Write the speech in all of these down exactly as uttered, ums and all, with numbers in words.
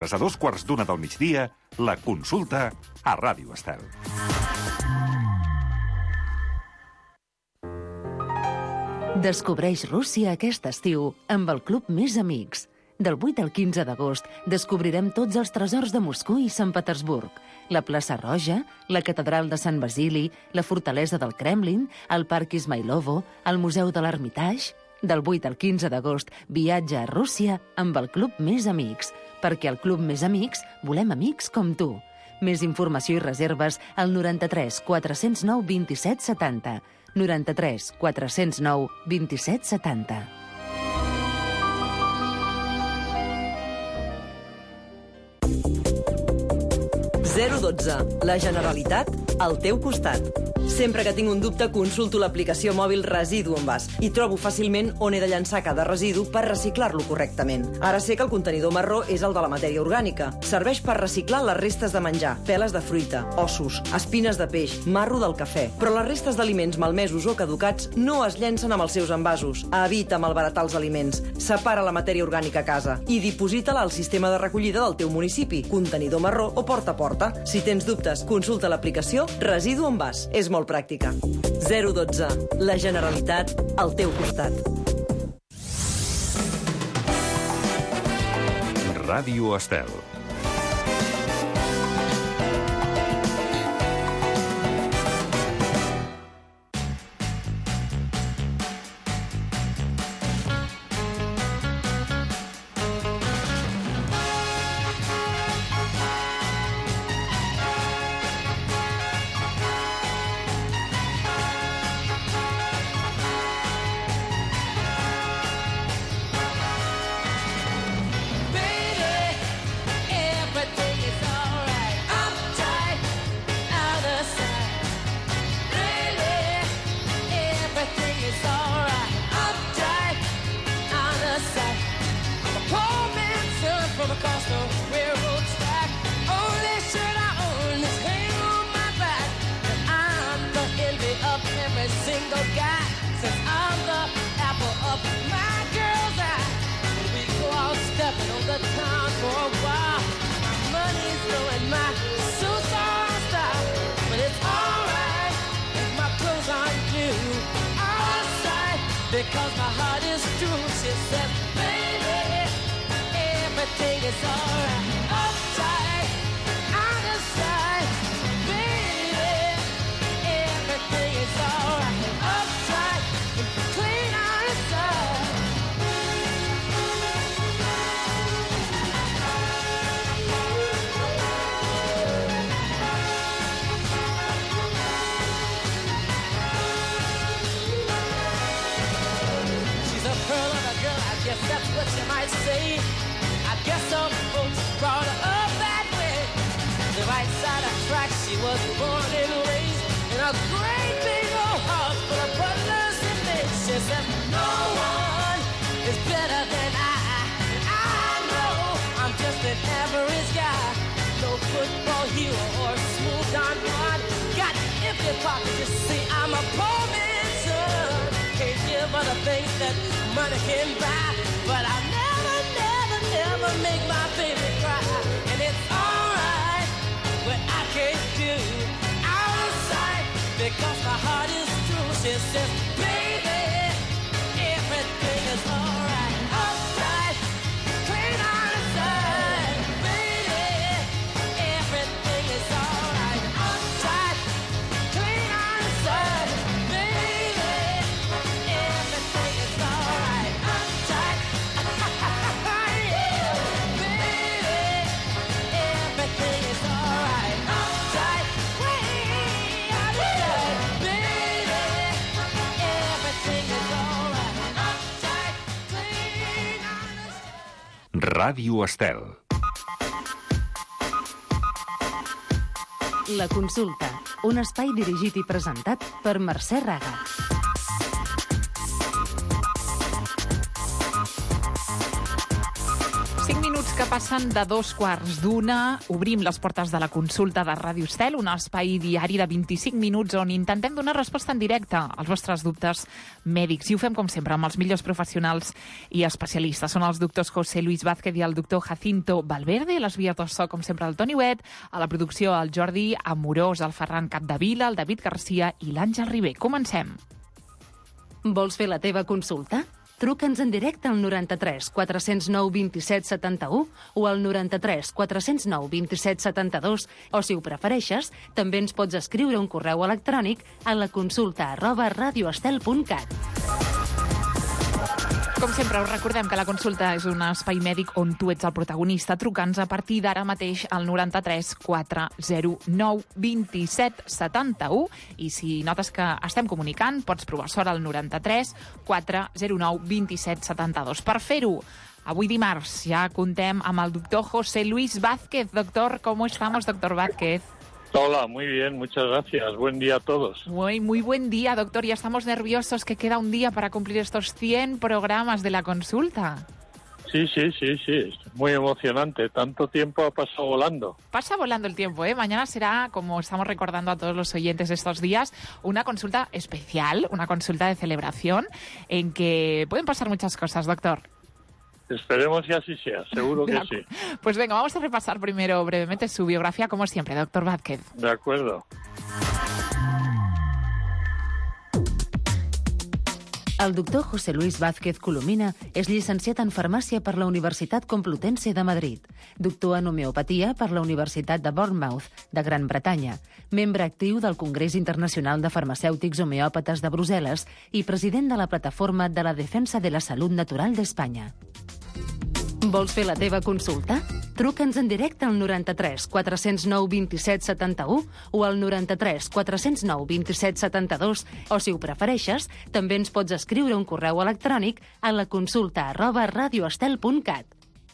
A dos quarts d'una del migdia, la consulta a Ràdio Estel. Descobreix Rússia aquest estiu amb el Club Més Amics. Del vuit al quinze d'agost descobrirem tots els tresors de Moscou i Sant Petersburg, la plaça Roja, la catedral de Sant Basili, la fortalesa del Kremlin, el parc Ismailovo, el museu de l'Ermitage. Del vuit al quinze d'agost, viatja a Rússia amb el Club Més Amics, perquè al Club Més Amics volem amics com tu. Més informació i reserves al noranta-tres quatre-cents nou vint-i-set setanta. noranta-tres quatre-cents nou vint-i-set setanta. zero dotze. La Generalitat al teu costat. Sempre que tinc un dubte, consulto l'aplicació mòbil Residu on vas i trobo fàcilment on he de llançar cada residu per reciclar-lo correctament. Ara sé que el contenidor marró és el de la matèria orgànica. Serveix per reciclar les restes de menjar, peles de fruita, ossos, espines de peix, marro del cafè. Però les restes d'aliments malmesos o caducats no es llencen amb els seus envasos. Evita malbaratar els aliments. Separa la matèria orgànica a casa i diposita-la al sistema de recollida del teu municipi, contenidor marró o porta a porta. Si tens dubtes, consulta l'aplicació Residu on vas. És molt pràctica. zero dotze. La Generalitat al teu costat. Ràdio Estel. Because my heart is true, she said, baby, everything is alright. Uptight, out of sight, baby, everything is alright. Uptight, clean out of sight. Yes, that's what you might say. I guess some folks brought her up that way. The right side of tracks, she was born and raised in a great big old house full of butlers and maids. She said, no one is better than I. And I know I'm just an average guy. No football hero or smooth Don Juan. Got empty pockets, you see, I'm a poor man's son. Can't give her the things that money can buy, but I'll never, never, never make my baby cry. And it's alright, but I can't do out of sight because my heart is true. She says, baby, everything is alright. Uptight, clean out of sight, baby, everything is alright. Uptight, clean out of sight, baby, everything is alright. Uptight, yeah, baby, everything is alright. Uptight, way out of sight, baby, everything is alright. Uptight, clean out of sight. Ràdio Estel. La consulta, un espai dirigit i presentat per Mercè Raga. cinc minuts cap Passen de dos quarts d'una, obrim les portes de la consulta de Ràdio Estel, un espai diari de vint-i-cinc minuts on intentem donar resposta en directe als vostres dubtes mèdics. I ho fem, com sempre, amb els millors professionals i especialistes. Són els doctors José Luis Vázquez i el doctor Jacinto Valverde, les vies del so, com sempre, el Toni Huet, a la producció el Jordi Amorós, el Ferran Capdevila, el David Garcia i l'Àngel Ribé. Comencem. Vols fer la teva consulta? Truca'ns en directe al noranta-tres quatre zero nou vint-i-set setanta-u o al noranta-tres quatre zero nou vint-i-set setanta-dos o, si ho prefereixes, també ens pots escriure un correu electrònic a la consulta arroba radioestel punt cat. Com sempre, us recordem que la consulta és un espai mèdic on tu ets el protagonista. Truca'ns a partir d'ara mateix al noranta-tres quatre zero nou vint-i-set setanta-u i si notes que estem comunicant, pots provar sort al noranta-tres quatre zero nou vint-i-set setanta-dos. Per fer-ho, avui dimarts ja contem amb el doctor José Luis Vázquez. Doctor, ¿cómo estamos, doctor Vázquez? Hola, muy bien, muchas gracias. Buen día a todos. Muy, muy buen día, doctor. Ya estamos nerviosos que queda un día para cumplir estos cien programas de la consulta. Sí, sí, sí, sí. Es muy emocionante. Tanto tiempo ha pasado volando. Pasa volando el tiempo, ¿eh? Mañana será, como estamos recordando a todos los oyentes estos días, una consulta especial, una consulta de celebración en que pueden pasar muchas cosas, doctor. Esperemos que así sea, seguro que sí. Pues venga, vamos a repasar primero brevemente su biografía, como siempre, doctor Vázquez. De acuerdo. El doctor José Luis Vázquez Colomina és llicenciat en Farmàcia per la Universitat Complutense de Madrid, doctor en Homeopatia per la Universitat de Bournemouth, de Gran Bretanya, membre actiu del Congrés Internacional de Farmacèutics Homeòpates de Brussel·les i president de la Plataforma de la Defensa de la Salut Natural d'Espanya. Vols fer la teva consulta? Truca'ns en directe al noranta-tres quatre zero nou vint-i-set setanta-u o al noranta-tres quatre zero nou vint-i-set setanta-dos o, si ho prefereixes, també ens pots escriure un correu electrònic a la consulta arroba radioestel punt cat.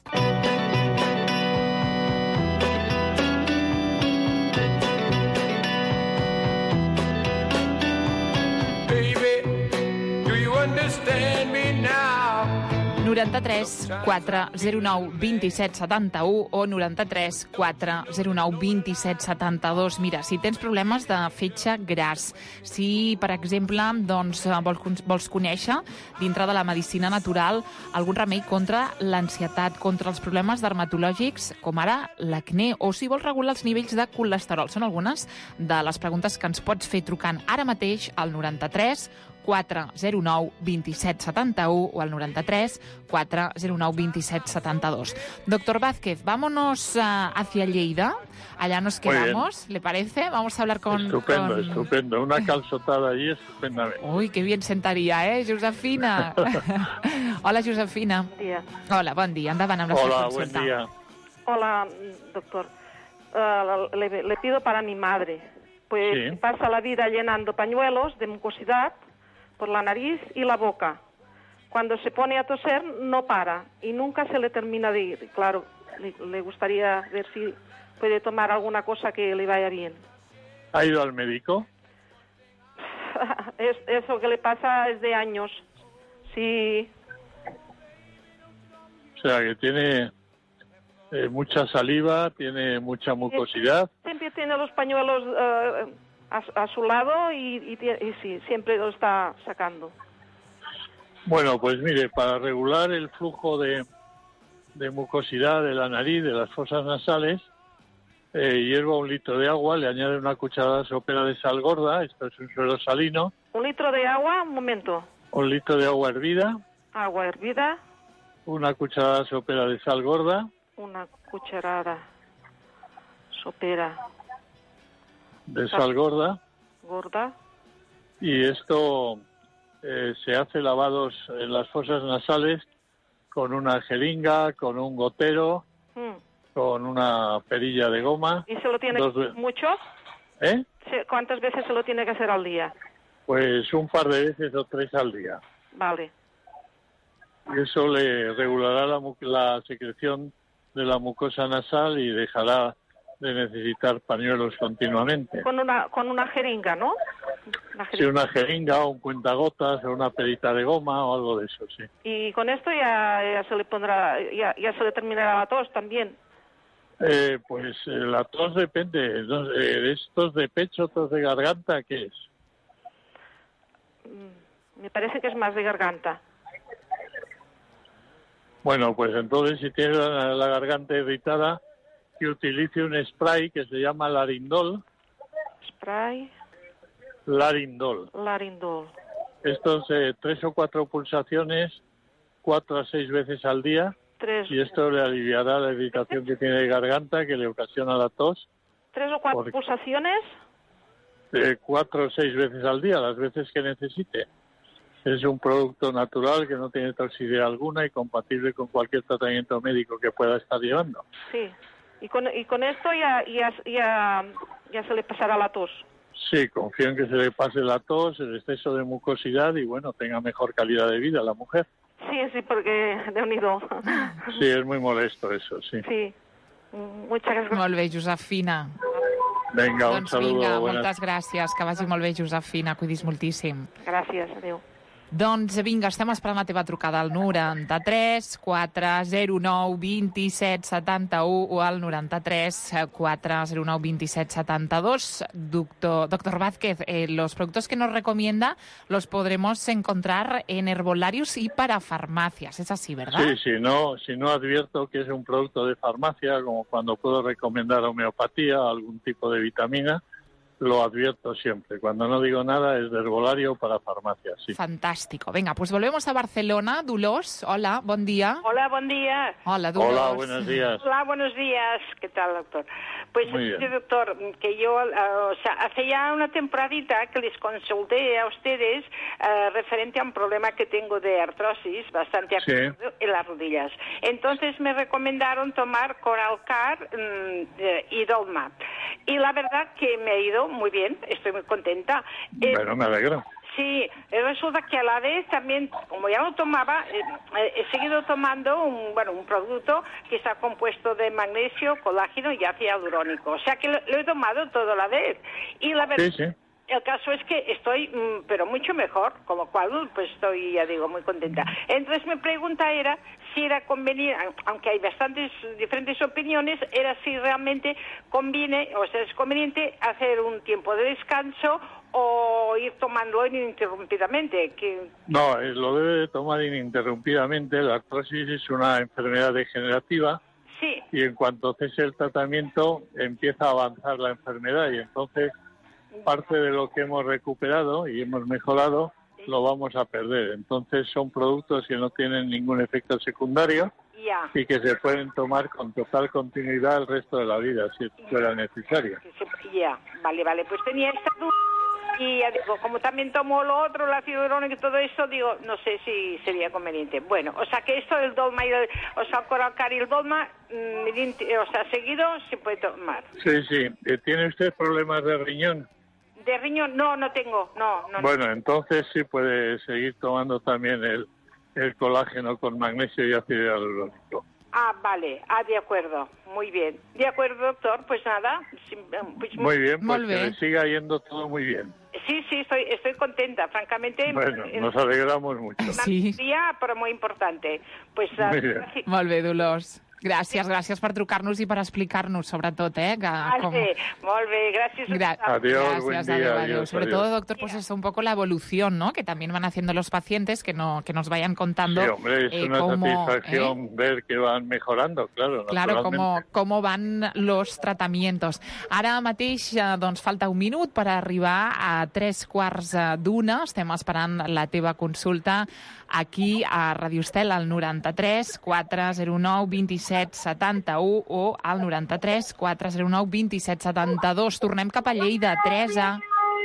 Baby, do you understand me now? noranta-tres quatre zero nou vint-i-set setanta-u o noranta-tres quatre zero nou vint-i-set setanta-dos. Mira, si tens problemes de fetge gras, si, per exemple, doncs, vols, vols conèixer, dintre de la medicina natural, algun remei contra l'ansietat, contra els problemes dermatològics, com ara l'acné, o si vols regular els nivells de colesterol. Són algunes de les preguntes que ens pots fer trucant ara mateix al noranta-tres quatre zero nou vint-i-set setanta-u o al noranta-tres quatre zero nou vint-i-set setanta-dos. Doctor Vázquez, vámonos uh, hacia Lleida. Allá nos quedamos, ¿le parece? Vamos a hablar con... Estupendo, con... estupendo. Una calzotada allí estupendamente. Uy, qué bien sentaría, ¿eh, Josefina? Hola, Josefina. Bon dia. Hola, bon dia. Endavant amb la seva Hola, consulta. buen día. Hola, doctor. Uh, le, le pido para mi madre. Pues Sí. pasa la vida llenando pañuelos de mucosidad por la nariz y la boca. Cuando se pone a toser no para y nunca se le termina de ir. Claro, le, le gustaría ver si puede tomar alguna cosa que le vaya bien. ¿Ha ido al médico? Es, eso que le pasa es de años. Sí, O sea, que tiene eh, mucha saliva, tiene mucha mucosidad. siempre tiene los pañuelos eh, a, a su lado y, y, tie- y sí, siempre lo está sacando. Bueno, pues mire, para regular el flujo de, de mucosidad de la nariz, de las fosas nasales, eh, hierva un litro de agua, le añade una cucharada sopera de sal gorda, esto es un suero salino, Un litro de agua, un momento. un litro de agua hervida, Agua hervida, una cucharada sopera de sal gorda, una cucharada sopera de sal gorda, gorda. y esto eh, se hace lavados en las fosas nasales con una jeringa, con un gotero, Mm. con una perilla de goma. ¿Y se lo tiene Dos ve- mucho? ¿Eh? Se- ¿Cuántas veces se lo tiene que hacer al día? Pues un par de veces o tres al día. Vale. Y eso le regulará la, mu- la secreción de la mucosa nasal y dejará de necesitar pañuelos continuamente. Con una con una jeringa, ¿no? Una Sí, una jeringa o un cuentagotas o una perita de goma o algo de eso, sí. Y con esto ya, ya se le pondrá, ya, ya se le terminará la tos también. Eh, pues eh, la tos depende. No, eh, ¿estos de pecho, tos de garganta, qué es? Mm, Me parece que es más de garganta. Bueno, pues entonces si tiene la, la garganta irritada, que utilice un spray que se llama Larindol. Spray, Larindol. Larindol. Estos eh, tres o cuatro pulsaciones, cuatro a seis veces al día, Tres, y esto le aliviará la irritación que tiene de garganta, que le ocasiona la tos, tres o cuatro Porque- pulsaciones. eh, cuatro o seis veces al día, las veces que necesite. Es un producto natural que no tiene toxicidad alguna y compatible con cualquier tratamiento médico que pueda estar llevando. Sí. Y con, y con esto ya, ya, ya, ya se le pasará la tos. Sí, confío en que se le pase la tos, el exceso de mucosidad y, bueno, tenga mejor calidad de vida la mujer. Sí, sí, porque de unido. Sí, es muy molesto eso, sí. Sí. Mm, Muchas gracias. Molt bé, Josefina. Venga, un Doncs saludo. vinga, buenas- moltes gràcies. Que vagi molt bé, Josefina. Cuidis moltíssim. Gràcies, adéu. Doncs vinga, estem esperant la teva trucada al noranta-tres quatre zero nou vint-i-set setanta-u o al noranta-tres quatre zero nou vint-i-set setanta-dos. Doctor, doctor Vázquez, eh, los productos que nos recomienda los podremos encontrar en herbolarios y para farmacias. Es así, ¿verdad? Sí, si no, si no advierto que es un producto de farmacia, como cuando puedo recomendar homeopatía, algún tipo de vitamina, lo advierto siempre. Cuando no digo nada es de herbolario para farmacia, sí. Fantástico. Venga, pues volvemos a Barcelona. Dolors, hola, buen día. Hola, buen día. Hola, Dolors. Hola, buenos días. Hola, buenos días. ¿Qué tal, doctor? Pues, Muy bien. sí, doctor, que yo, uh, o sea, hace ya una temporadita que les consulté a ustedes uh, referente a un problema que tengo de artrosis bastante Sí. agudo en las rodillas. Entonces me recomendaron tomar Coralcar mm, eh, y Dolma. Y la verdad que me ha ido muy bien, estoy muy contenta. Eh, Bueno, me alegro. Sí, eh, resulta que a la vez también, como ya lo tomaba, eh, eh, he seguido tomando un, bueno, un producto que está compuesto de magnesio, colágeno y ácido hialurónico. O sea que lo, lo he tomado todo a la vez. Y la verdad, Sí, sí. el caso es que estoy, mm, pero mucho mejor, con lo cual, pues estoy, ya digo, muy contenta. Entonces mi pregunta era si era conveniente, aunque hay bastantes diferentes opiniones, era si realmente conviene, o sea, es conveniente hacer un tiempo de descanso o ir tomándolo ininterrumpidamente. Que... No, eh, lo debe de tomar ininterrumpidamente. La artrosis es una enfermedad degenerativa Sí, y en cuanto cese el tratamiento empieza a avanzar la enfermedad y entonces parte de lo que hemos recuperado y hemos mejorado lo vamos a perder. Entonces son productos que no tienen ningún efecto secundario ya. y que se pueden tomar con total continuidad el resto de la vida si fuera necesario. Que se- Ya, vale, vale. Pues tenía esta duda y ya digo, como también tomo lo otro, el ácido hialurónico y todo eso, digo, no sé si sería conveniente. Bueno, o sea que esto del Dolma y el, o sea, el Coralcar y el Dolma, mm, identi- o sea, seguido se puede tomar. Sí, sí. Eh, ¿Tiene usted problemas de riñón? De riñón, no, no tengo, no, no. Bueno, entonces sí puede seguir tomando también el, el colágeno con magnesio y ácido hialurónico. Ah, vale, ah, de acuerdo, muy bien. De acuerdo, doctor, pues nada. sí, pues, Muy bien, pues Molt que bé. le siga yendo todo muy bien. Sí, sí, estoy, estoy contenta, francamente. Bueno, en- nos alegramos mucho. una Sí. día, pero muy importante. Pues, ah, Muy bien. gracias. Molt bé, Dolors. Gràcies, gràcies per trucar-nos i per explicar-nos, sobretot, eh? Que, com... Vale, molt bé, gracias. Gra- Adiós, Gracias, buen día, adiós, adiós, adiós. Sobre adiós. todo, doctor, pues es un poco la evolución, ¿no? Que también van haciendo los pacientes, que no que nos vayan contando Sí, hombre, es eh, una cómo, satisfacción ¿eh? ver que van mejorando, claro. Claro, naturalmente. cómo, cómo van los tratamientos. Ara mateix eh, doncs, falta un minut per arribar a tres quarts eh, d'una. Estem esperant la teva consulta aquí a Radio Estel al noranta-tres quatre zero nou vint-i-set setanta-u o al noranta-tres quatre zero nou vint-i-set setanta-dos. Tornem cap a Lleida. Teresa.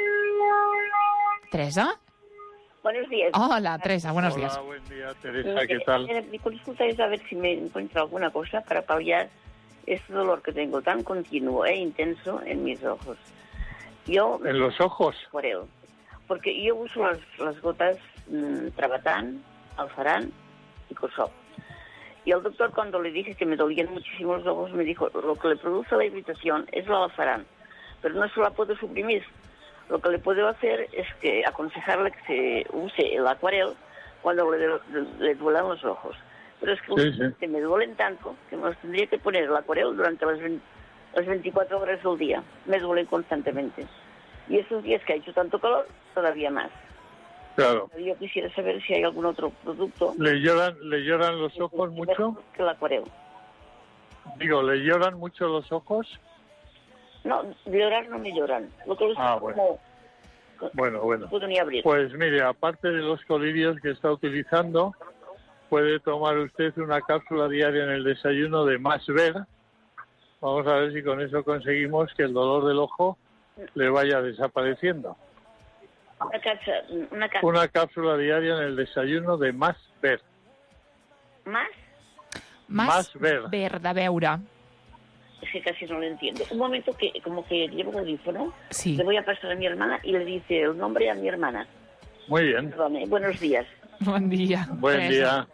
Teresa? Buenos días. Hola, Teresa, buenos Hola, días. buen día, Teresa, ¿qué tal? Eh, Mi consulta es a ver si me encuentro alguna cosa para paliar este dolor que tengo tan continuo e intenso en mis ojos. Yo, ¿En los ojos? por él, porque yo uso las, las gotas mmm, Trabatán, Alfarán y Cosop. Y al doctor, cuando le dije que me dolían muchísimo los ojos, me dijo, lo que le produce la irritación es la Alfarán, pero no se la puedo suprimir. Lo que le puedo hacer es que aconsejarle que se use el acuarel cuando le, le duelan los ojos. Pero es que, sí, sí. que me duelen tanto que me los tendría que poner el acuarel durante las, las veinticuatro horas del día. Me duelen constantemente. Y esos días que ha hecho tanto calor, todavía más. Claro. Yo quisiera saber si hay algún otro producto. ¿Le lloran, le lloran los ojos mucho? Que el acuarel. Digo, ¿le lloran mucho los ojos? No, llorar no me lloran. Lo que ah, bueno. Como, bueno, bueno. No puedo ni abrir. Pues mire, aparte de los colirios que está utilizando, puede tomar usted una cápsula diaria en el desayuno de Más Ver. Vamos a ver si con eso conseguimos que el dolor del ojo le vaya desapareciendo. Una cápsula, una cápsula. Una cápsula diaria en el desayuno de Más Ver. ¿Más? Más, Más Ver. Ver, de veure. Es que casi no lo entiendo. Un momento que como que llevo un audífono, sí. Le voy a pasar a mi hermana y le dice el nombre a mi hermana. Muy bien. Perdone, buenos días. Buen día. Buen Teresa. día.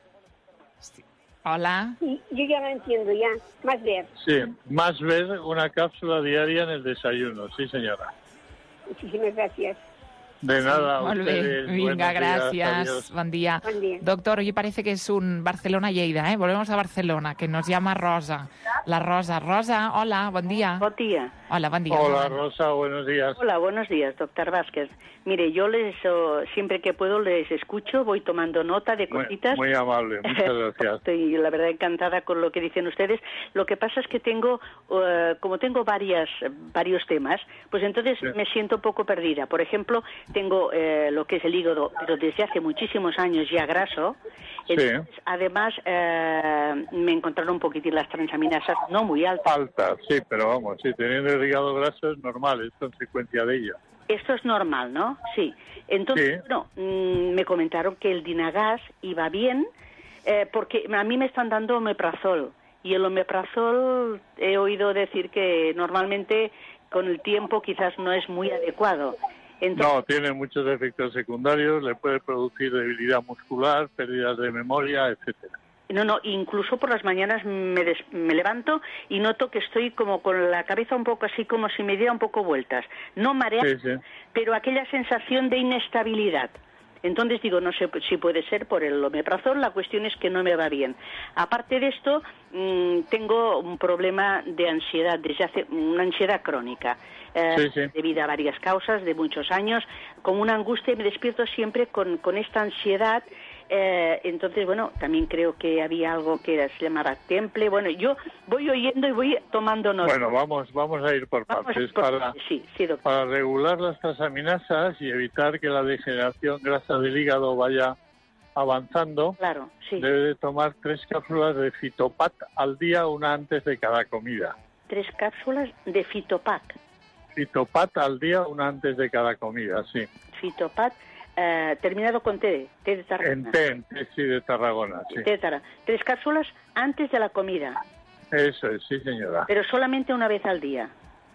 Hola. Sí, yo ya lo entiendo, ya. Más Ver. Sí, Más Ver, una cápsula diaria en el desayuno. Sí, señora. Muchísimas gracias. De nada, Molt ustedes. bé, vinga, gràcies, buen día. Buen día. Doctor, hoy parece que es un Barcelona-Lleida, ¿eh? Volvemos a Barcelona, que nos llama Rosa. La Rosa. Rosa, hola, buen día. Buen día. Hola, buen día. Hola, Rosa, buenos días. Hola, buenos días, doctor Vázquez. Mire, yo les, oh, siempre que puedo les escucho, voy tomando nota de cositas. Muy, muy amable, muchas gracias. Estoy, la verdad, encantada con lo que dicen ustedes. Lo que pasa es que tengo, uh, como tengo varias, varios temas, pues entonces sí. me siento un poco perdida. Por ejemplo, tengo eh, lo que es el hígado, pero desde hace muchísimos años ya graso. Entonces, sí. Además, eh, me encontraron un poquitín las transaminasas no muy altas. Altas, sí, pero vamos, sí, teniendo el hígado graso es normal, es consecuencia de ello. Esto es normal, ¿no? Sí. Entonces, sí. bueno, mmm, me comentaron que el Dinagas iba bien, eh, porque a mí me están dando omeprazol, y el omeprazol he oído decir que normalmente con el tiempo quizás no es muy adecuado. Entonces, no, tiene muchos efectos secundarios, le puede producir debilidad muscular, pérdidas de memoria, etcétera. No, no, incluso por las mañanas me, des, me levanto y noto que estoy como con la cabeza un poco así, como si me diera un poco vueltas. No mareada, sí, sí. pero aquella sensación de inestabilidad. Entonces digo, no sé si puede ser por el omeprazol, la cuestión es que no me va bien. Aparte de esto, mmm, tengo un problema de ansiedad, desde hace una ansiedad crónica, eh, sí, sí. debido a varias causas de muchos años, con una angustia y me despierto siempre con, con esta ansiedad. Eh, entonces, bueno, también creo que había algo que se llamaba temple. Bueno, yo voy oyendo y voy tomando nota. Bueno, vamos vamos a ir por vamos partes. Por... Para, sí, sí, doctor. Para regular las transaminasas y evitar que la degeneración grasa del hígado vaya avanzando, claro, sí. debe de tomar tres cápsulas de Fitopat al día, una antes de cada comida. Tres cápsulas de Fitopat. Fitopat al día, una antes de cada comida, sí. Fitopat. Uh, terminado con T, T de Tarragona. En T, en T, sí, de Tarragona, sí. T de Tarragona. Tres cápsulas antes de la comida. Eso es, sí, señora. Pero solamente una vez al día.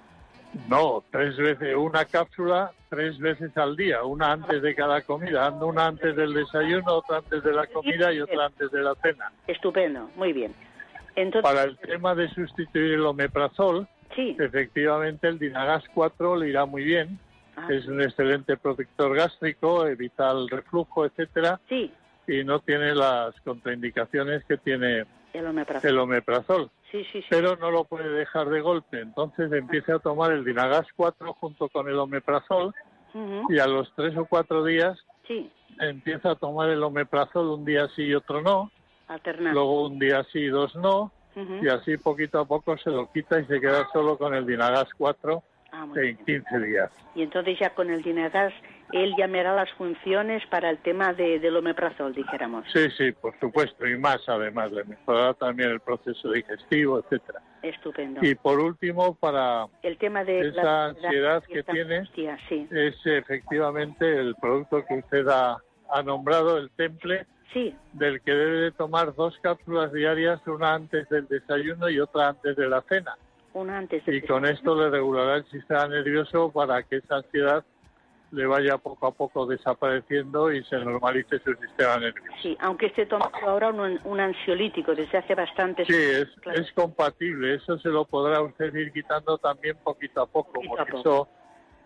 No, tres veces, una cápsula tres veces al día, una antes de cada comida, una antes del desayuno, otra antes de la comida y otra antes de la cena. Estupendo, muy bien. Entonces... Para el tema de sustituir el omeprazol, sí. efectivamente el Dinagas cuatro le irá muy bien. Es un excelente protector gástrico, evita el reflujo, etcétera. Sí. Y no tiene las contraindicaciones que tiene el omeprazol. El omeprazol. Sí, sí, sí. Pero no lo puede dejar de golpe. Entonces empieza a tomar el Dinagas cuatro junto con el omeprazol uh-huh. y a los tres o cuatro días sí. empieza a tomar el omeprazol un día sí y otro no. Alternando. Luego un día sí y dos no. Uh-huh. Y así poquito a poco se lo quita y se queda solo con el Dinagas cuatro. Ah, en quince días. Y entonces ya con el Dinagas, él ya me hará las funciones para el tema de, del omeprazol, dijéramos. Sí, sí, por supuesto, y más además, le mejorará también el proceso digestivo, etcétera. Estupendo. Y por último, para el tema de esa la ansiedad que tiene, angustia, sí. es efectivamente el producto que usted ha, ha nombrado, el Temple, sí. del que debe de tomar dos cápsulas diarias, una antes del desayuno y otra antes de la cena. Una antes de y con esto le regulará el sistema nervioso para que esa ansiedad le vaya poco a poco desapareciendo y se normalice su sistema nervioso. Sí, aunque esté tomando ahora un, un ansiolítico desde hace bastante Sí, es, claro. es compatible, eso se lo podrá usted ir quitando también poquito a poco, poquito porque a poco. eso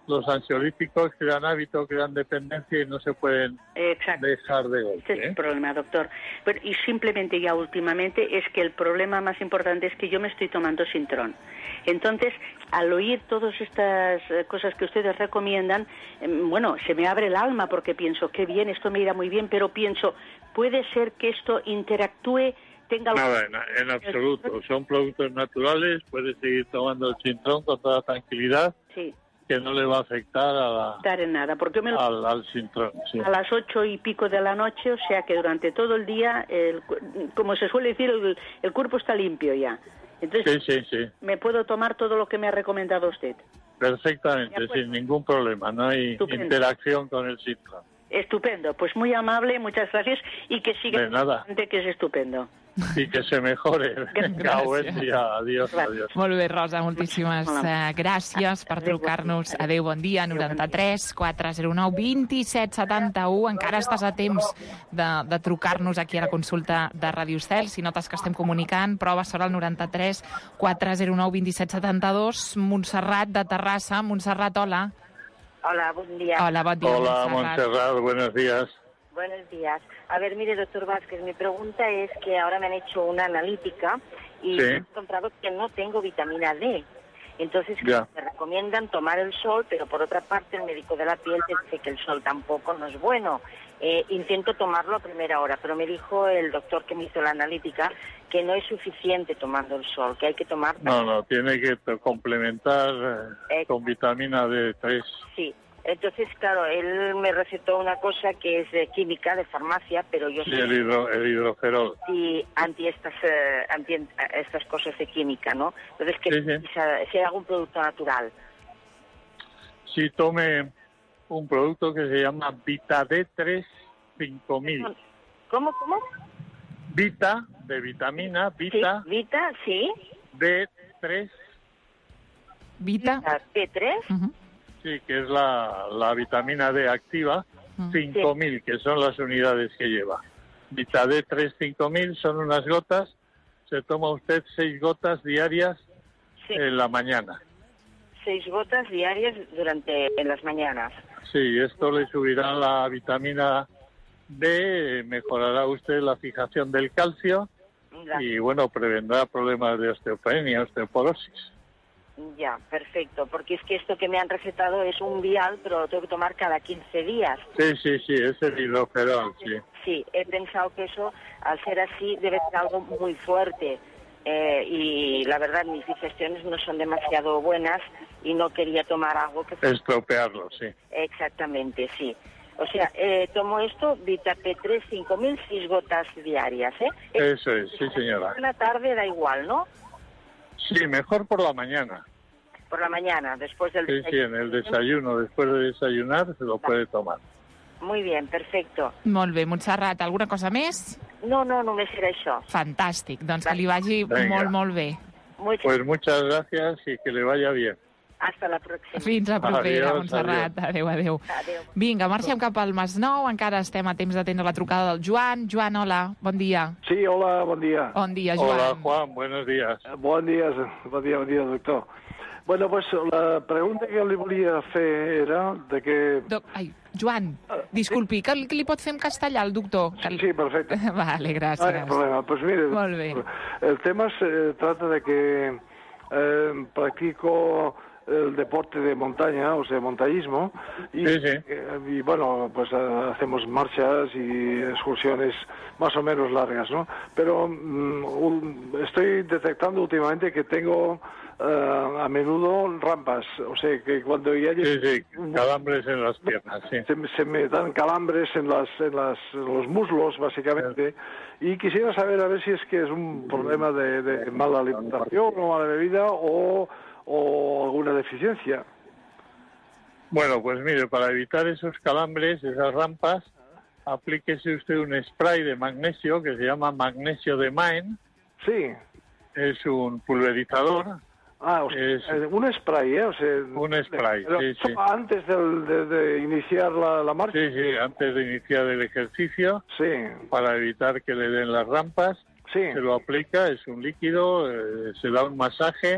los ansiolíticos crean hábito, crean dependencia y no se pueden Exacto. dejar de golpe. Este es ¿eh? el problema, doctor. Pero, y simplemente ya últimamente es que el problema más importante es que yo me estoy tomando Sintrón. Entonces, al oír todas estas eh, cosas que ustedes recomiendan, eh, bueno, se me abre el alma porque pienso, qué bien, esto me irá muy bien, pero pienso, puede ser que esto interactúe, tenga... Nada, en, en absoluto. Son productos naturales, puede seguir tomando el Sintrón con toda tranquilidad. Sí. Que no le va a afectar a la, Estar en nada, porque me lo... al, al Sintrón. Sí. A las ocho y pico de la noche, o sea que durante todo el día, el, como se suele decir, el, el cuerpo está limpio ya. Entonces, sí, sí, sí. me puedo tomar todo lo que me ha recomendado usted. Perfectamente, sin ningún problema. No hay Estupendo. interacción con el Sintrón. Estupendo, pues muy amable, muchas gracias y que siga De nada. adelante, que es estupendo. Y que se mejore. Venga, buen día. Adiós, adiós. Molt bé, Rosa, moltíssimes uh, gràcies per trucar-nos. Adéu, bon dia, noranta-tres quatre zero nou vint-i-set setanta-u. Encara estàs a temps de, de trucar-nos aquí a la consulta de Ràdio Estel. Si notes que estem comunicant, prova sort al noranta-tres quatre zero nou vint-i-set setanta-dos. Montserrat, de Terrassa. Montserrat, hola. Hola, buen día. Hola, bon dia, Hola, Montserrat. Montserrat, buenos días. Buenos días. A ver, mire, doctor Vázquez, mi pregunta es que ahora me han hecho una analítica y Sí. he encontrado que no tengo vitamina D. Entonces, Ya. me recomiendan tomar el sol, pero por otra parte el médico de la piel te dice que el sol tampoco no es bueno. Eh, intento tomarlo a primera hora, pero me dijo el doctor que me hizo la analítica que no es suficiente tomando el sol, que hay que tomar... No, no, tiene que t- complementar eh, con vitamina D tres. Sí. Entonces, claro, él me recetó una cosa que es de química, de farmacia, pero yo Sí, soy el, hidro, el hidroferol. anti, anti, estas, eh, anti estas cosas de química, ¿no? Entonces, que Sí, sí. si, si hay algún producto natural. Sí, tome un producto que se llama Vita D tres cinco mil. ¿Cómo, cómo? Vita, de vitamina, Vita. Sí, Vita, sí. D tres. Vita. D tres. Uh-huh. Sí, que es la, la vitamina D activa, cinco mil, que son las unidades que lleva. Vita D tres cinco mil son unas gotas, se toma usted seis gotas diarias en la mañana. Seis gotas diarias durante en las mañanas. Sí, esto le subirá la vitamina D, mejorará usted la fijación del calcio y, bueno, prevendrá problemas de osteopenia, osteoporosis. Ya, perfecto, porque es que esto que me han recetado es un vial, pero lo tengo que tomar cada quince días. Sí, sí, sí, es el hidroferol, sí. Sí, he pensado que eso, al ser así, debe ser algo muy fuerte. Eh, y la verdad, mis digestiones no son demasiado buenas y no quería tomar algo que... Estropearlo, sí. Exactamente, sí. O sea, eh, tomo esto, Vita P tres cinco mil, seis gotas diarias, ¿eh? Eso es, sí, señora. Una tarde da igual, ¿no? Sí, mejor por la mañana. Por la mañana, después del Sí, sí, en el desayuno, después de desayunar, se lo puede tomar. Muy bien, perfecto. Molt bé, Montserrat, alguna cosa més? No, no, només era això. Fantàstic, doncs que li vagi Venga. molt, molt bé. Pues muchas gracias y que le vaya bien. Hasta la pròxima. Fins la propera, Adiós, Montserrat. Adéu, adéu. Adéu. Vinga, marxem cap al Masnou. Encara estem a temps d'atendre la trucada del Joan. Joan, hola, bon dia. Sí, hola, bon dia. Bon dia, Joan. Hola, Juan, buenos días. Bon dia, bon dia, bon dia, doctor. Bueno, pues la pregunta que li volia fer era de que... Doc, ai, Joan, disculpi, que, que li pot fer en castellà al doctor? Que... Sí, perfecte. Vale, gràcies. No hay problema. Pues mire, Molt bé. el tema se trata de que eh, practico el deporte de montaña, o sea, montañismo, y, Sí, sí. eh, y bueno, pues eh, hacemos marchas y excursiones más o menos largas, ¿no? Pero mm, un- estoy detectando últimamente que tengo eh, a menudo rampas, o sea, que cuando ya Sí, sí, calambres en las piernas, sí. se, me- se me dan calambres en las, en las en los muslos básicamente, y quisiera saber a ver si es que es un problema de, de mala alimentación o mala bebida o, o alguna deficiencia. Bueno, pues mire, para evitar esos calambres, esas rampas, aplíquese usted un spray de magnesio que se llama magnesio de Maen. Sí. Es un pulverizador. Ah, o sea, Es eh, un spray, ¿eh? O sea, un spray, pero sí, sí. antes del- de, de iniciar la, la marcha. Sí, sí, antes de iniciar el ejercicio, Sí. para evitar que le den las rampas, Sí. se lo aplica, es un líquido, eh, se da un masaje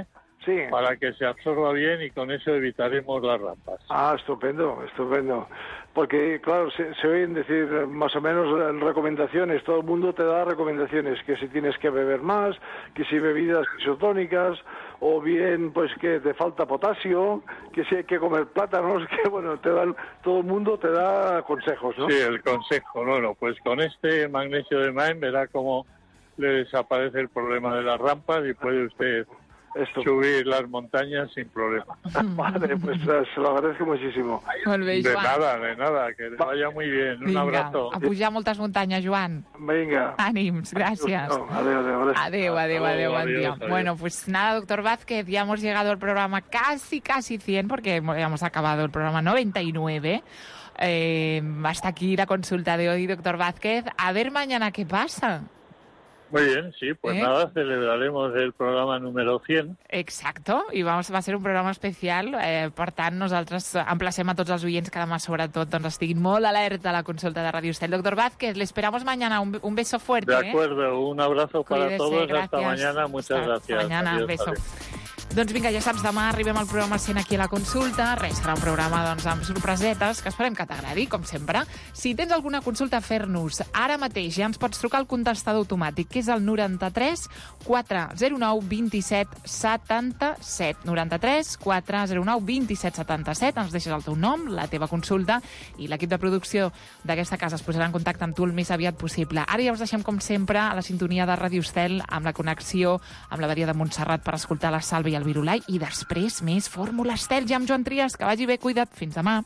sí. para que se absorba bien y con eso evitaremos las rampas. Ah, estupendo, estupendo. Porque, claro, se, se oyen decir más o menos recomendaciones, todo el mundo te da recomendaciones, que si tienes que beber más, que si bebidas isotónicas, o bien, pues que te falta potasio, que si hay que comer plátanos, que bueno, te dan, todo el mundo te da consejos, ¿no? Sí, el consejo, bueno, pues con este magnesio de Maen verá cómo le desaparece el problema de las rampas y puede usted Esto. subir las montañas sin problema. Vale, pues se lo agradezco muchísimo. Molt bé, de Joan. nada, de nada, que les vaya muy bien. Un Vinga, abrazo. a pujar moltes muntanyes, Joan. Vinga. Ànims, gràcies. No, adeu, adeu, adeu. Adeu, adeu, adeu, buen adiós, día. adiós. Bueno, pues nada, doctor Vázquez, ya hemos llegado al programa casi, casi cien, porque hemos- hemos acabado el programa noventa y nueve. Eh, hasta aquí la consulta de hoy, doctor Vázquez. A ver mañana qué pasa. Muy bien, sí, pues ¿Eh? nada, celebraremos el programa número cien. Exacto, i vamos, va ser un programa especial, eh, per tant nosaltres emplacem a tots els oients que demà sobretot doncs, estiguin molt alerta a la consulta de Radio Estel. Doctor Vázquez, le esperamos mañana, un, un beso fuerte. De acuerdo, un abrazo para Cuídese, todos, gracias. hasta mañana, muchas Hasta- gracias. hasta mañana, Adiós, beso. adiós. Doncs vinga, ja saps, demà arribem al programa cent aquí a la consulta. Res, serà un programa doncs, amb sorpresetes que esperem que t'agradi, com sempre. Si tens alguna consulta a fer-nos ara mateix, ja ens pots trucar al contestador automàtic, que és el noranta-tres quatre zero nou vint set setanta-set. noranta-tres quatre zero nou vint set setanta-set. Ens deixes el teu nom, la teva consulta, i l'equip de producció d'aquesta casa es posarà en contacte amb tu el més aviat possible. Ara ja us deixem, com sempre, a la sintonia de Radio Estel, amb la connexió amb la Badia de Montserrat per escoltar la Salva i el Virulai, i després més Fórmula Estel, ja amb Joan Trias. Que vagi bé, cuida't, fins demà.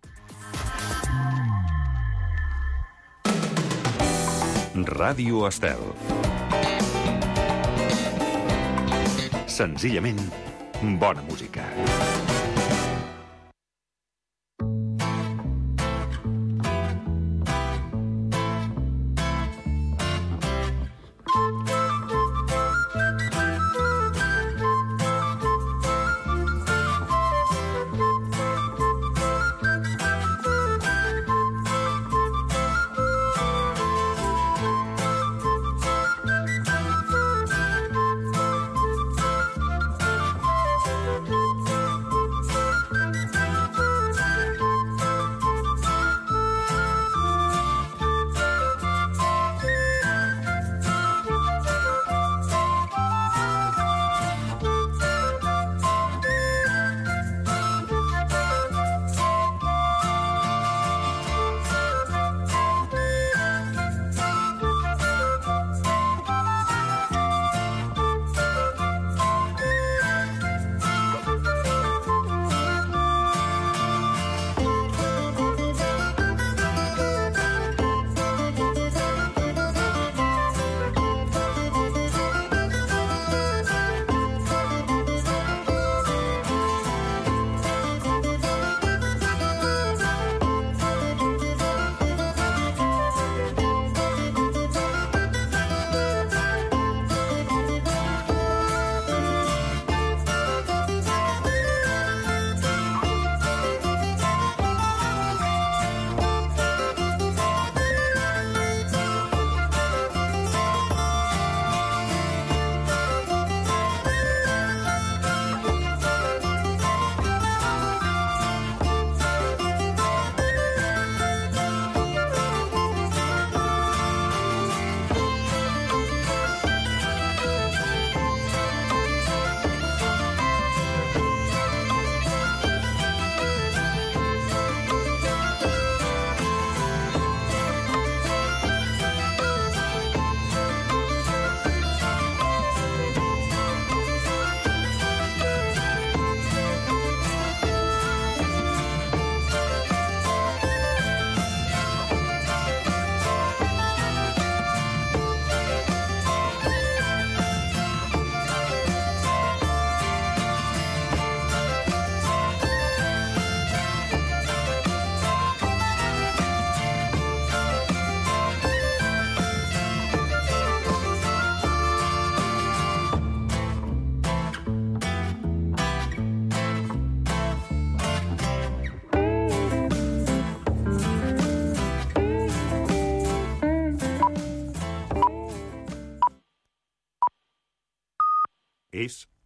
Ràdio Estel. Senzillament, bona música. És